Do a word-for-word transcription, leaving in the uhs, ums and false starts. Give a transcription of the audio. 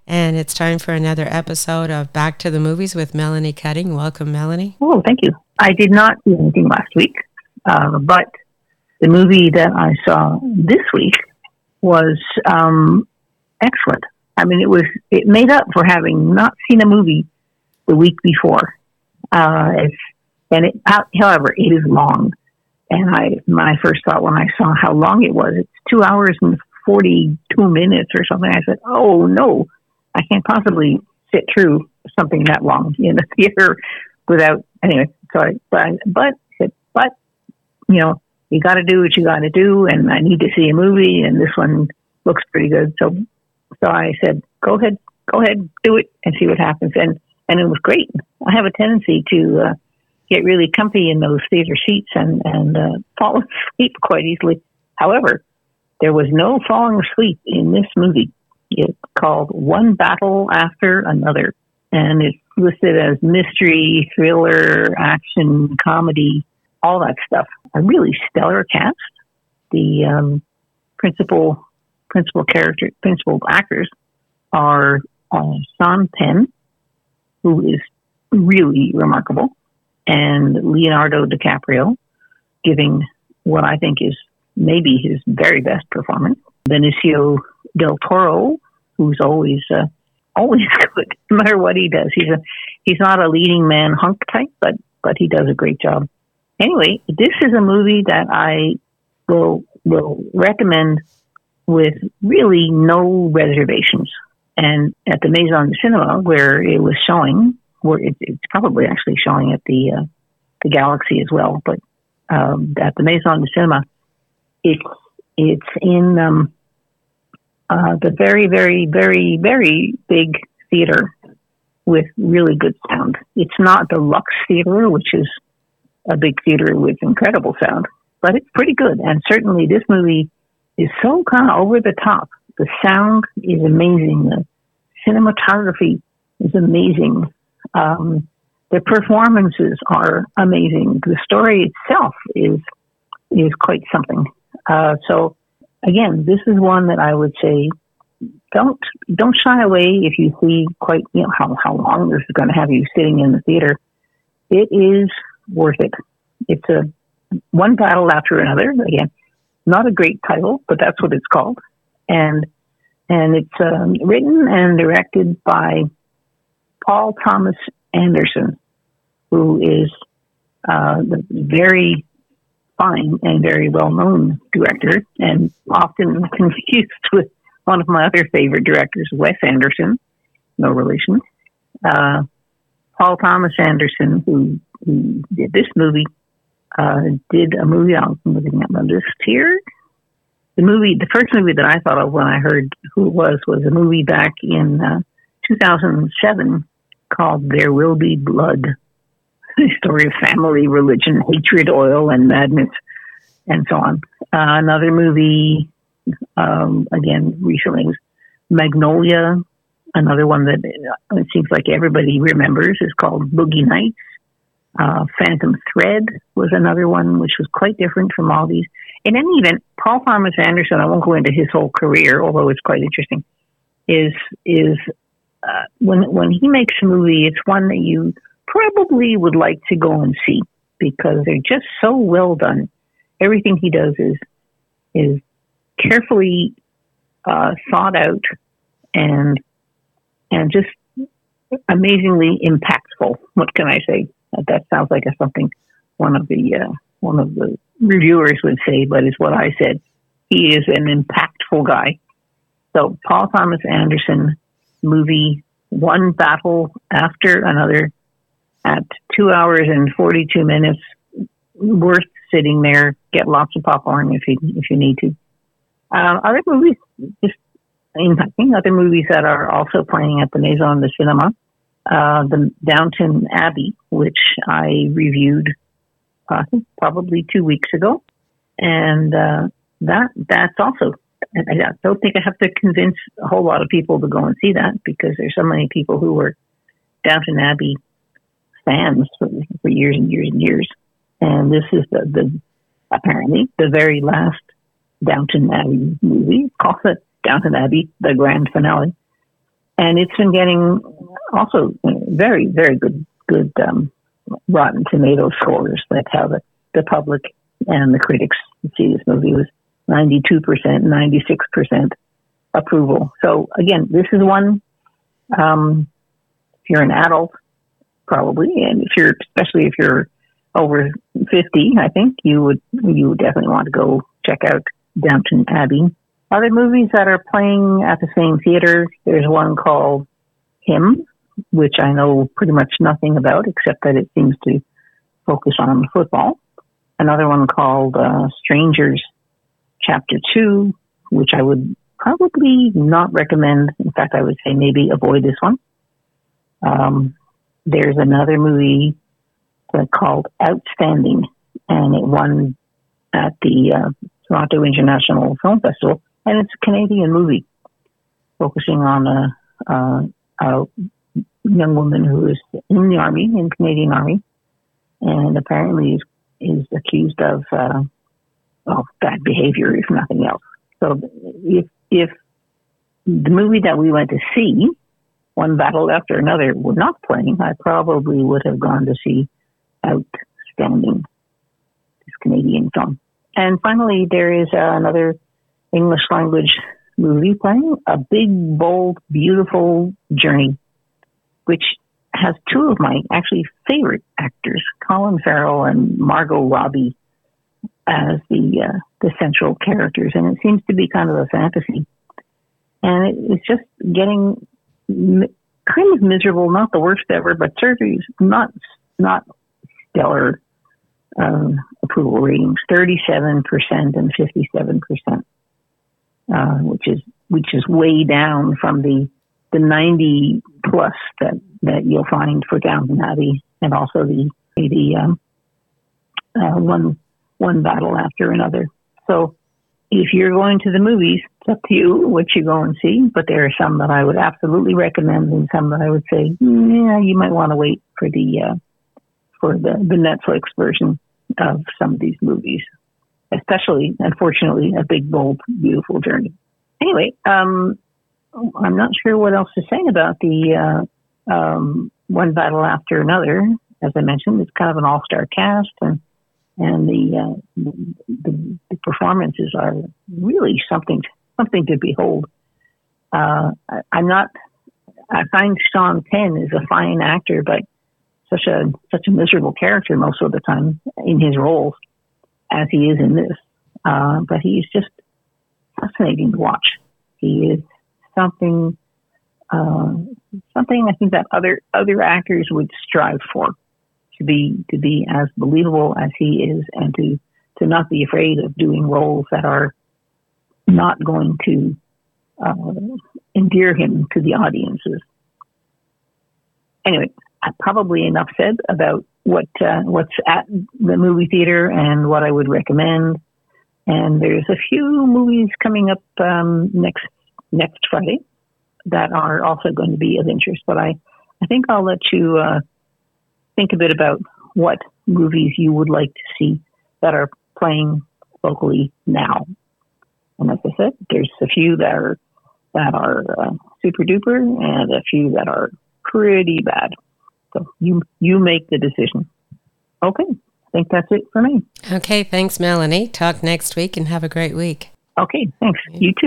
and it's time for another episode of Back to the Movies with Melanie Cutting. Welcome, Melanie. Oh, thank you. I did not see anything last week, uh, but the movie that I saw this week was um, excellent. I mean, it was it made up for having not seen a movie the week before. Uh, it's, and it, however, it is long. And I, my first thought when I saw how long it was, it's two hours and forty-two minutes or something. I said, "Oh no, I can't possibly sit through something that long in the theater without." Anyway, so I, but, but, but, you know, you got to do what you got to do, and I need to see a movie, and this one looks pretty good. So, so I said, "Go ahead, go ahead, do it, and see what happens." And and it was great. I have a tendency to uh, get really comfy in those theater seats and and uh, fall asleep quite easily. However, there was no falling asleep in this movie. It's called One Battle After Another, and it's listed as mystery, thriller, action, comedy, all that stuff. A really stellar cast. The um, principal principal character, principal actors are uh, Sean Penn, who is really remarkable, and Leonardo DiCaprio, giving what I think is maybe his very best performance. Benicio del Toro, who's always uh, always good, no matter what he does. He's a he's not a leading man hunk type, but but he does a great job. Anyway, this is a movie that I will will recommend with really no reservations. And at the Maison du Cinema, where it was showing, where it, it's probably actually showing at the uh, the Galaxy as well, but um, at the Maison du Cinema, it's it's in um, uh, the very, very, very, very big theater with really good sound. It's not the Lux Theater, which is a big theater with incredible sound, but it's pretty good. And certainly this movie is so kind of over the top. The sound is amazing. The cinematography is amazing. Um, the performances are amazing. The story itself is is quite something. Uh, so again, this is one that I would say don't don't shy away if you see quite you know how how long this is going to have you sitting in the theater. It is worth it. It's a one battle after another. Again, not a great title, but that's what it's called. And and it's um, written and directed by Paul Thomas Anderson, who is uh, the very fine and very well-known director, and often confused with one of my other favorite directors, Wes Anderson. No relation. Uh, Paul Thomas Anderson, who, who did this movie, uh, did a movie, I'm looking at my list here. The movie, the first movie that I thought of when I heard who it was, was a movie back in uh, two thousand seven called There Will Be Blood. The story of family, religion, hatred, oil, and madness, and so on. Uh, another movie, um, again, recently was Magnolia. Another one that it seems like everybody remembers is called Boogie Nights. Uh, Phantom Thread was another one, which was quite different from all these. In any event, Paul Thomas Anderson, I won't go into his whole career, although it's quite interesting, is is uh, when when he makes a movie, it's one that you probably would like to go and see because they're just so well done. Everything he does is is carefully uh, thought out and and just amazingly impactful. What can I say? That sounds like a, something one of the uh, one of the reviewers would say, but it's what I said. He is an impactful guy. So Paul Thomas Anderson movie, One Battle After Another, at two hours and forty-two minutes, worth sitting there. Get lots of popcorn if you if you need to. Uh, other movies, just impacting other movies that are also playing at the Maison du Cinema. Uh, the Downton Abbey, which I reviewed uh, probably two weeks ago, and uh, that that's also. I don't think I have to convince a whole lot of people to go and see that because there's so many people who were Downton Abbey fans for, for years and years and years, and this is the, the apparently the very last Downton Abbey movie. Call it Downton Abbey, the grand finale. and it's been getting also very, very good, good um, Rotten Tomatoes scores. That's how the, the public and the critics see this movie. It was ninety-two percent, ninety-six percent approval. So again, this is one, um, if you're an adult, probably, and if you're, especially if you're over fifty, I think you would, you would definitely want to go check out Downton Abbey. Other movies that are playing at the same theater, there's one called Him, which I know pretty much nothing about, except that it seems to focus on football. Another one called uh, Strangers Chapter two, which I would probably not recommend. In fact, I would say maybe avoid this one. Um, there's another movie uh, called Outstanding, and it won at the uh, Toronto International Film Festival, and it's a Canadian movie focusing on a, a, a young woman who is in the army, in the Canadian Army, and apparently is, is accused of uh, well, bad behavior, if nothing else. So if if the movie that we went to see, One Battle After Another, were not playing, I probably would have gone to see Outstanding, this Canadian film. And finally, there is uh, another English language movie playing, A Big, Bold, Beautiful Journey, which has two of my actually favorite actors, Colin Farrell and Margot Robbie, as the uh, the central characters, and it seems to be kind of a fantasy. And it, it's just getting m- kind of miserable, not the worst ever, but certainly not not stellar um, approval ratings, thirty-seven percent and fifty-seven percent, uh, which is which is way down from the the ninety plus that, that you'll find for Downton Abbey, and also the the um, uh, one one battle after another. So if you're going to the movies, it's up to you what you go and see. But there are some that I would absolutely recommend, and some that I would say, yeah, you might want to wait for the uh, for the, the Netflix version of some of these movies, especially, unfortunately, A Big, Bold, Beautiful Journey. Anyway, um, I'm not sure what else to say about the uh, um, One Battle After Another. As I mentioned, it's kind of an all-star cast, and and the, uh, the the performances are really something something to behold. Uh, I, I'm not. I find Sean Penn is a fine actor, but such a such a miserable character most of the time in his roles, as he is in this. Uh, but he's just fascinating to watch. He is something uh, something I think that other other actors would strive for, to be to be as believable as he is, and to to not be afraid of doing roles that are not going to uh, endear him to the audiences. Anyway, probably enough said about what uh, what's at the movie theater and what I would recommend. And there's a few movies coming up um, next next Friday that are also going to be of interest. But I, I think I'll let you uh, think a bit about what movies you would like to see that are playing locally now. And as I said, there's a few that are that are uh, super duper, and a few that are pretty bad. So you you make the decision. Okay, I think that's it for me. Okay, thanks, Melanie. Talk next week and have a great week. Okay, thanks. You too.